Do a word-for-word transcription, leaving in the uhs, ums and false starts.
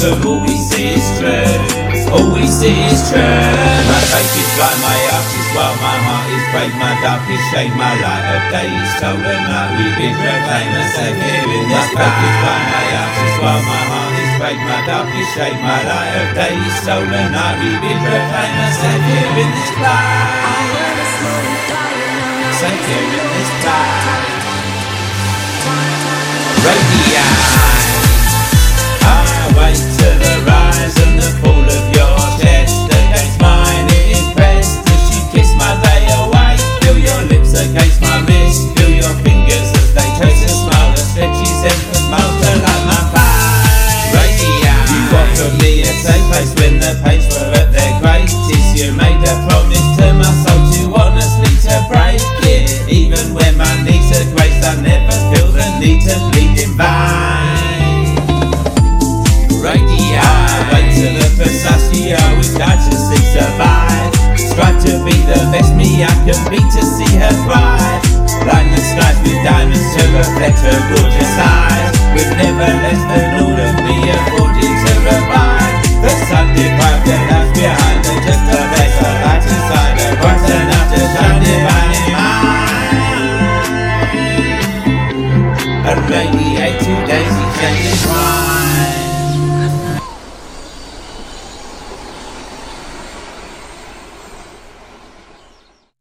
from all we see is true. All we see is true. My faith is blind, my heart is wild, my heart is brave, my darkest shade, my light of day is stolen. Now we bid proclaim and say here in this faith is blind, my heart is wild, my heart is brave, my darkest shade, my light of day is stolen. Now we bid proclaim and say here in this place. Say here in this place. Radio. I wait to the rise and the fall of your chest against mine. It impressed as you kiss my day away. Feel your lips against my wrist. Feel your fingers as they trace a smile that stretches and smiles to light my face. Radio. You offered me a safe place when the pains were at their greatest. You made a promise to my soul to honestly to break it. Even when my knees are graced, I never feel the need to bleed in vain. Radio. Wait till the pistachio is died to see survive. Strive to be the best me I can be to see her thrive. Line the skies with diamonds to reflect her gorgeous eyes. With never less than all that we afforded to revive. The sun deprived the life behind her, just a lesser light inside her, bright enough to shine divine in mine. And radiate to daisy changes mine.